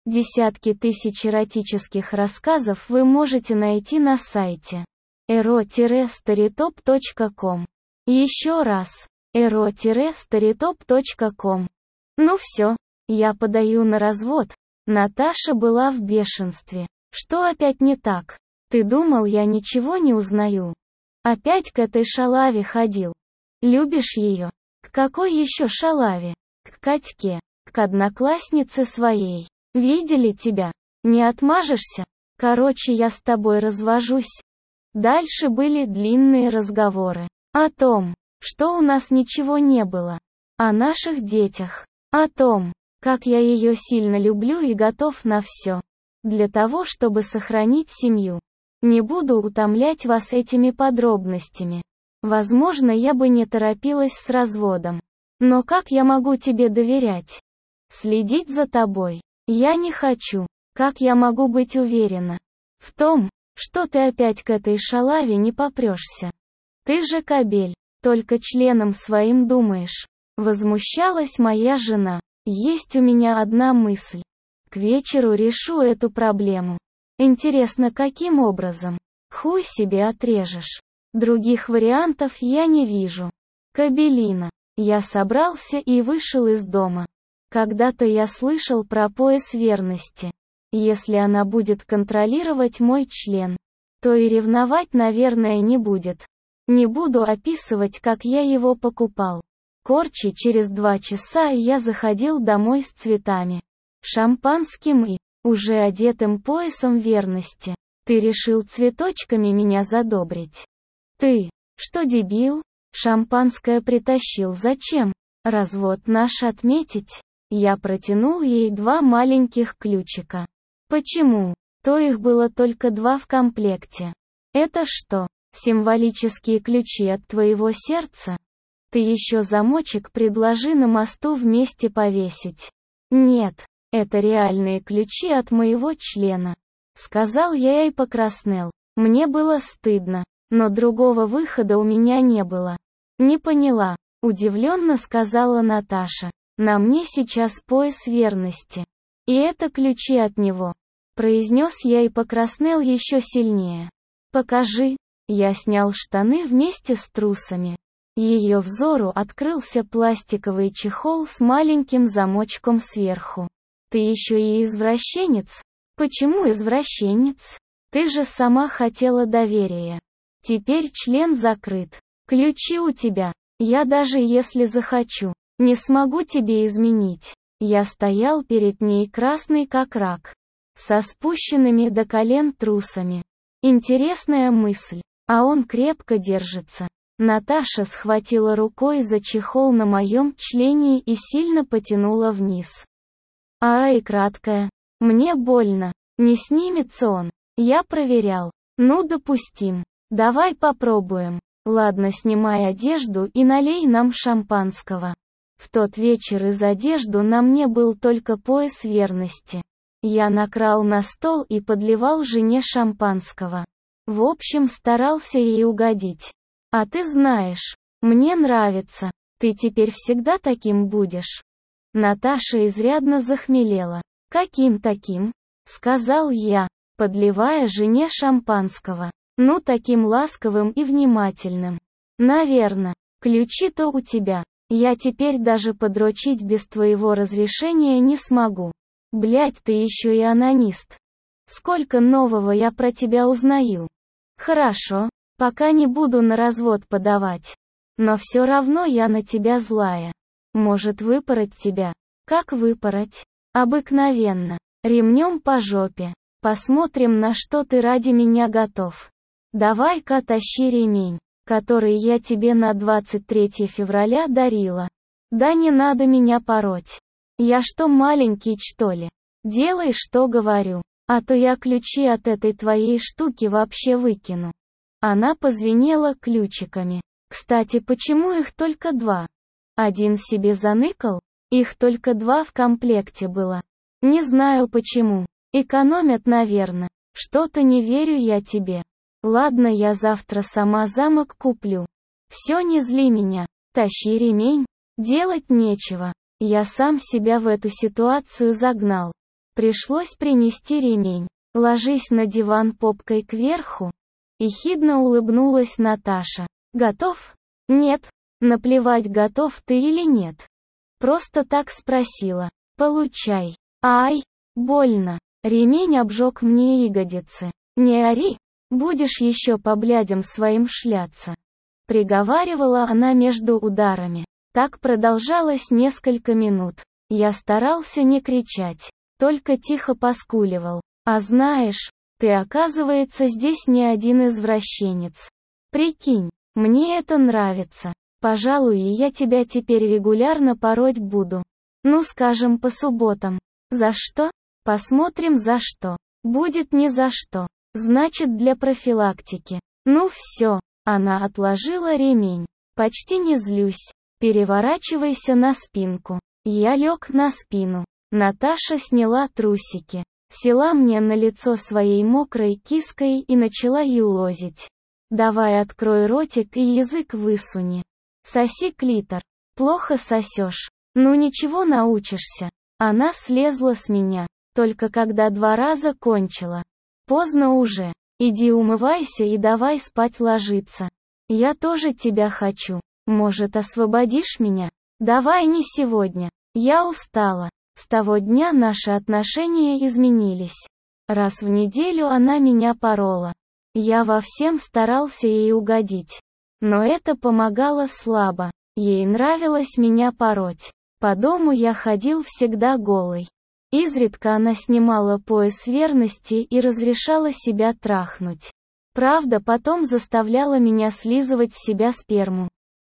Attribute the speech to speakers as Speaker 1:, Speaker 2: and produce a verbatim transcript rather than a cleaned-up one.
Speaker 1: Десятки тысяч эротических рассказов вы можете найти на сайте эро старитоп точка ком. Еще раз, эро старитоп точка ком. Ну все, я подаю на развод. Наташа была в бешенстве. Что опять не так? Ты думал, я ничего не узнаю? Опять к этой шалаве ходил. Любишь ее? К какой еще шалаве? К Катьке, к однокласснице своей. Видели тебя? Не отмажешься? Короче, я с тобой развожусь. Дальше были длинные разговоры. О том, что у нас ничего не было. О наших детях. О том, как я ее сильно люблю и готов на все. Для того, чтобы сохранить семью. Не буду утомлять вас этими подробностями. Возможно, я бы не торопилась с разводом. Но как я могу тебе доверять? Следить за тобой. Я не хочу. Как я могу быть уверена в том, что ты опять к этой шалаве не попрешься? Ты же кобель, только членом своим думаешь. Возмущалась моя жена. Есть у меня одна мысль. К вечеру решу эту проблему. Интересно, каким образом? Хуй себе отрежешь. Других вариантов я не вижу. Кобелина. Я собрался и вышел из дома. Когда-то я слышал про пояс верности. Если она будет контролировать мой член, то и ревновать, наверное, не будет. Не буду описывать, как я его покупал. Короче, через два часа я заходил домой с цветами, шампанским и уже одетым поясом верности. Ты решил цветочками меня задобрить? Ты, что, дебил? Шампанское притащил зачем? Развод наш отметить? Я протянул ей два маленьких ключика. Почему? То их было только два в комплекте. Это что, символические ключи от твоего сердца? Ты еще замочек предложи на мосту вместе повесить. Нет, это реальные ключи от моего члена. Сказал я и покраснел. Мне было стыдно, но другого выхода у меня не было. Не поняла, удивленно сказала Наташа. На мне сейчас пояс верности. И это ключи от него. Произнес я и покраснел еще сильнее. Покажи. Я снял штаны вместе с трусами. Ее взору открылся пластиковый чехол с маленьким замочком сверху. Ты еще и извращенец? Почему извращенец? Ты же сама хотела доверия. Теперь член закрыт. Ключи у тебя. Я даже если захочу, не смогу тебе изменить. Я стоял перед ней красный как рак. Со спущенными до колен трусами. Интересная мысль. А он крепко держится. Наташа схватила рукой за чехол на моем члене и сильно потянула вниз. Ай, краткая. Мне больно. Не снимется он. Я проверял. Ну, допустим. Давай попробуем. Ладно, снимай одежду и налей нам шампанского. В тот вечер из одежды на мне был только пояс верности. Я накрал на стол и подливал жене шампанского. В общем, старался ей угодить. А ты знаешь, мне нравится. Ты теперь всегда таким будешь. Наташа изрядно захмелела. Каким таким? Сказал я, подливая жене шампанского. Ну, таким ласковым и внимательным. Наверно. Ключи-то у тебя. Я теперь даже подрочить без твоего разрешения не смогу. Блядь, ты еще и анонист. Сколько нового я про тебя узнаю. Хорошо, пока не буду на развод подавать. Но все равно я на тебя злая. Может выпороть тебя? Как выпороть? Обыкновенно. Ремнем по жопе. Посмотрим, на что ты ради меня готов. Давай-ка тащи ремень, который я тебе на двадцать третье февраля дарила. Да не надо меня пороть. Я что, маленький, что ли? Делай, что говорю. А то я ключи от этой твоей штуки вообще выкину. Она позвенела ключиками. Кстати, почему их только два? Один себе заныкал? Их только два в комплекте было. Не знаю почему. Экономят, наверное. Что-то не верю я тебе. Ладно, я завтра сама замок куплю. Все, не зли меня. Тащи ремень. Делать нечего. Я сам себя в эту ситуацию загнал. Пришлось принести ремень. Ложись на диван попкой кверху. Ехидно улыбнулась Наташа. Готов? Нет. Наплевать, готов ты или нет. Просто так спросила. Получай. Ай, больно. Ремень обжег мне ягодицы. Не ори, будешь еще по блядям своим шляться. Приговаривала она между ударами. Так продолжалось несколько минут. Я старался не кричать, только тихо поскуливал. А знаешь, ты, оказывается, здесь не один извращенец. Прикинь, мне это нравится. Пожалуй, я тебя теперь регулярно пороть буду. Ну, скажем, по субботам. За что? Посмотрим, за что. Будет не за что. Значит, для профилактики. Ну все. Она отложила ремень. Почти не злюсь. Переворачивайся на спинку. Я лег на спину. Наташа сняла трусики. Села мне на лицо своей мокрой киской и начала юлозить. Давай открой ротик и язык высуни. Соси клитор. Плохо сосешь. Ну ничего, научишься. Она слезла с меня. Только когда два раза кончила. Поздно уже. Иди умывайся и давай спать ложиться. Я тоже тебя хочу. Может, освободишь меня? Давай не сегодня. Я устала. С того дня наши отношения изменились. Раз в неделю она меня порола. Я во всем старался ей угодить. Но это помогало слабо. Ей нравилось меня пороть. По дому я ходил всегда голый. Изредка она снимала пояс верности и разрешала себя трахнуть. Правда, потом заставляла меня слизывать с себя сперму.